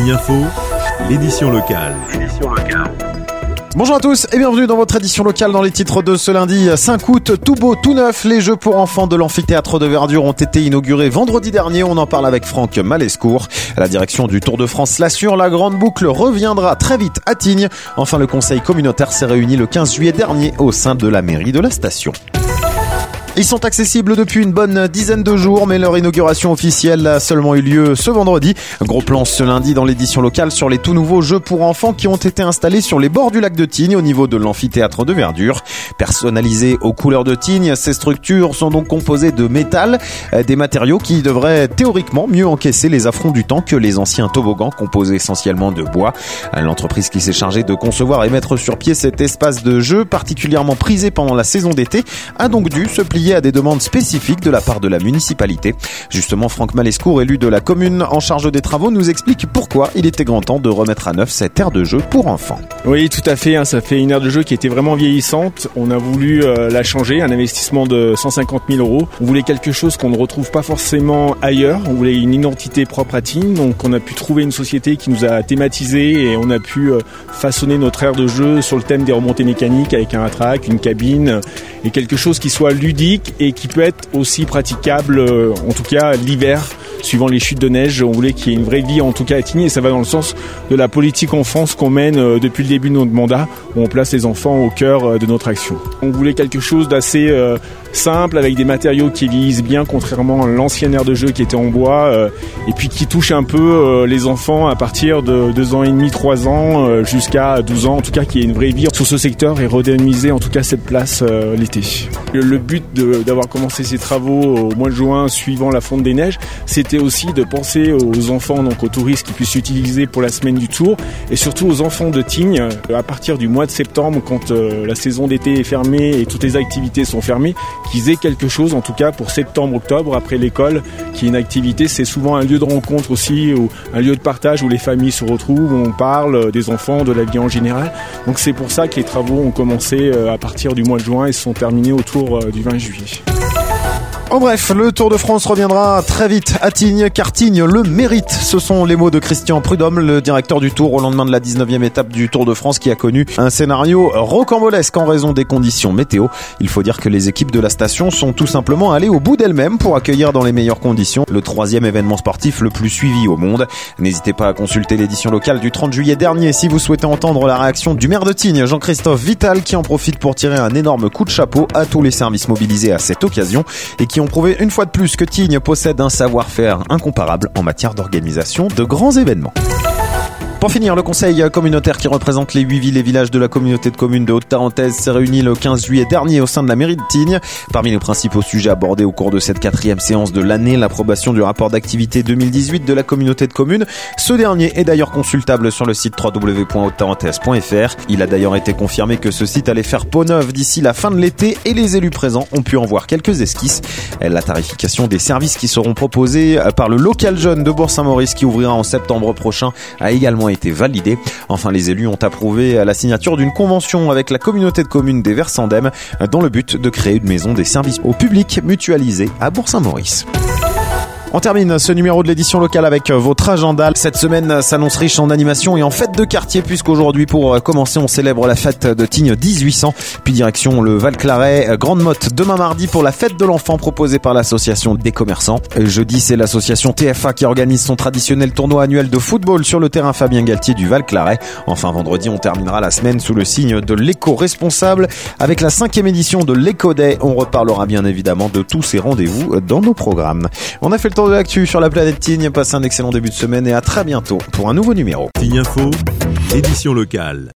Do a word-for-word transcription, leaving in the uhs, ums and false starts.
Tignes Info, l'édition locale. L'édition locale. Bonjour à tous et bienvenue dans votre édition locale. Dans les titres de ce lundi cinq août, tout beau, tout neuf, les jeux pour enfants de l'amphithéâtre de Verdure ont été inaugurés vendredi dernier. On en parle avec Franck Malescourt. La direction du Tour de France l'assure, la grande boucle reviendra très vite à Tignes. Enfin, le conseil communautaire s'est réuni le quinze juillet dernier au sein de la mairie de la station. Ils sont accessibles depuis une bonne dizaine de jours, mais leur inauguration officielle a seulement eu lieu ce vendredi. Gros plan ce lundi dans l'édition locale sur les tout nouveaux jeux pour enfants qui ont été installés sur les bords du lac de Tignes au niveau de l'amphithéâtre de Verdure. Personnalisés aux couleurs de Tignes, ces structures sont donc composées de métal, des matériaux qui devraient théoriquement mieux encaisser les affronts du temps que les anciens toboggans composés essentiellement de bois. L'entreprise qui s'est chargée de concevoir et mettre sur pied cet espace de jeu particulièrement prisé pendant la saison d'été a donc dû se plier à des demandes spécifiques de la part de la municipalité. Justement, Franck Malescourt, élu de la commune en charge des travaux, nous explique pourquoi il était grand temps de remettre à neuf cette aire de jeu pour enfants. Oui, tout à fait, hein, ça fait une aire de jeu qui était vraiment vieillissante. On a voulu euh, la changer, un investissement de cent cinquante mille euros. On voulait quelque chose qu'on ne retrouve pas forcément ailleurs. On voulait une identité propre à Tignes, donc on a pu trouver une société qui nous a thématisé et on a pu euh, façonner notre aire de jeu sur le thème des remontées mécaniques avec un track, une cabine et quelque chose qui soit ludique et qui peut être aussi praticable, euh, en tout cas l'hiver, suivant les chutes de neige. On voulait qu'il y ait une vraie vie en tout cas à Tignes et ça va dans le sens de la politique enfance qu'on mène euh, depuis le début de notre mandat, où on place les enfants au cœur euh, de notre action. On voulait quelque chose d'assez euh, simple, avec des matériaux qui vieillissent bien, contrairement à l'ancienne aire de jeu qui était en bois, euh, et puis qui touche un peu euh, les enfants à partir de deux ans et demi, trois ans, euh, jusqu'à douze ans, en tout cas qu'il y ait une vraie vie sur ce secteur et redynamiser en tout cas cette place euh, l'été. Le, le but de, d'avoir commencé ces travaux au mois de juin, suivant la fonte des neiges, c'était aussi de penser aux enfants, donc aux touristes qui puissent l'utiliser pour la semaine du Tour, et surtout aux enfants de Tignes, euh, à partir du mois de septembre, quand euh, la saison d'été est fermée et toutes les activités sont fermées, qu'ils aient quelque chose, en tout cas pour septembre-octobre, après l'école, qui est une activité. C'est souvent un lieu de rencontre aussi, ou un lieu de partage où les familles se retrouvent, où on parle des enfants, de la vie en général. Donc c'est pour ça que les travaux ont commencé à partir du mois de juin et se sont terminés autour du vingt juillet. En bref, le Tour de France reviendra très vite à Tignes, car Tignes le mérite. Ce sont les mots de Christian Prudhomme, le directeur du Tour, au lendemain de la dix-neuvième étape du Tour de France, qui a connu un scénario rocambolesque en raison des conditions météo. Il faut dire que les équipes de la station sont tout simplement allées au bout d'elles-mêmes pour accueillir dans les meilleures conditions le troisième événement sportif le plus suivi au monde. N'hésitez pas à consulter l'édition locale du trente juillet dernier si vous souhaitez entendre la réaction du maire de Tignes, Jean-Christophe Vital, qui en profite pour tirer un énorme coup de chapeau à tous les services mobilisés à cette occasion et qui ont prouvé une fois de plus que Tignes possède un savoir-faire incomparable en matière d'organisation de grands événements. Pour finir, le conseil communautaire qui représente les huit villes et villages de la communauté de communes de Haute-Tarentaise s'est réuni le quinze juillet dernier au sein de la mairie de Tignes. Parmi les principaux sujets abordés au cours de cette quatrième séance de l'année, l'approbation du rapport d'activité deux mille dix-huit de la communauté de communes. Ce dernier est d'ailleurs consultable sur le site w w w point haute tarentaise point f r. Il a d'ailleurs été confirmé que ce site allait faire peau neuve d'ici la fin de l'été et les élus présents ont pu en voir quelques esquisses. La tarification des services qui seront proposés par le local jeune de Bourg-Saint-Maurice, qui ouvrira en septembre prochain, a également été validé. Enfin, les élus ont approuvé la signature d'une convention avec la communauté de communes des Versandem dans le but de créer une maison des services au public mutualisée à Bourg-Saint-Maurice. On termine ce numéro de l'édition locale avec votre agenda. Cette semaine s'annonce riche en animation et en fête de quartier, puisqu'aujourd'hui, pour commencer, on célèbre la fête de Tignes dix-huit cents, puis direction le Val-Claret, Grande Motte demain mardi pour la fête de l'enfant proposée par l'association des commerçants. Jeudi, c'est l'association T F A qui organise son traditionnel tournoi annuel de football sur le terrain Fabien Galtier du Val-Claret. Enfin, vendredi, on terminera la semaine sous le signe de l'éco-responsable avec la cinquième édition de l'Éco-Day. On reparlera bien évidemment de tous ces rendez-vous dans nos programmes. On a fait le tour de l'actu sur la planète Tignes. Passez un excellent début de semaine et à très bientôt pour un nouveau numéro. Tignes Info, édition locale.